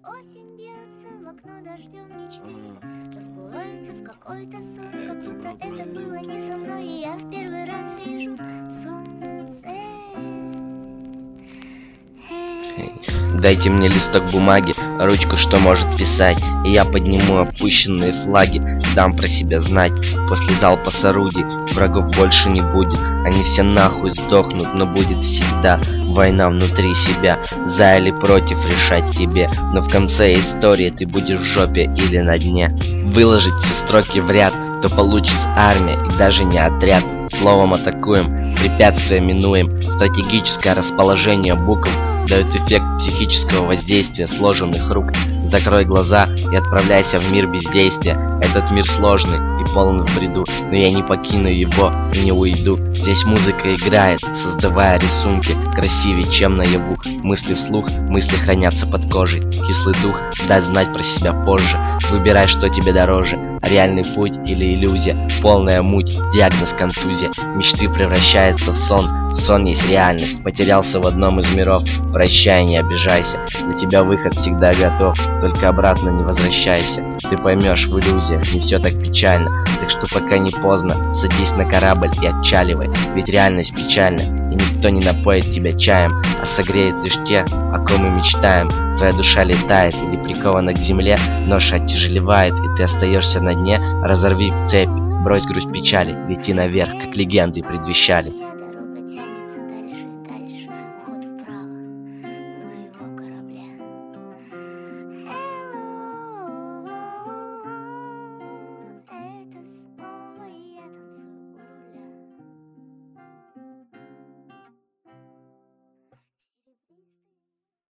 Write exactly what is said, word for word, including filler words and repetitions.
Осень бьется в окно дождем мечты, расплывается в какой-то сон, как будто это было не со мной, и я в первый раз вижу солнце. Дайте мне листок бумаги, ручку, что может писать, и я подниму опущенные флаги, дам про себя знать. После залпа с орудий врагов больше не будет, они все нахуй сдохнут, но будет всегда война внутри себя. За или против решать тебе, но в конце истории ты будешь в жопе или на дне. Выложить все строки в ряд, то получится армия и даже не отряд. Словом атакуем, препятствия минуем, стратегическое расположение букв дает эффект психического воздействия сложенных рук. Закрой глаза и отправляйся в мир бездействия. Этот мир сложный и полон в бреду, но я не покину его и не уйду. Здесь музыка играет, создавая рисунки красивее, чем наяву. Мысли вслух, мысли хранятся под кожей. Кислый дух даст знать про себя позже. Выбирай, что тебе дороже, реальный путь или иллюзия. Полная муть, диагноз контузия. Мечты превращаются в сон. Сон есть реальность, потерялся в одном из миров. Прощай, не обижайся, для тебя выход всегда готов, только обратно не возвращайся. Ты поймешь, в иллюзиях не все так печально, так что пока не поздно, садись на корабль и отчаливай. Ведь реальность печальна, и никто не напоит тебя чаем, а согреет лишь те, о ком мы мечтаем. Твоя душа летает или прикована к земле, ноша оттяжелевает, и ты остаешься на дне. Разорви цепь, брось грусть печали, лети наверх, как легенды предвещали.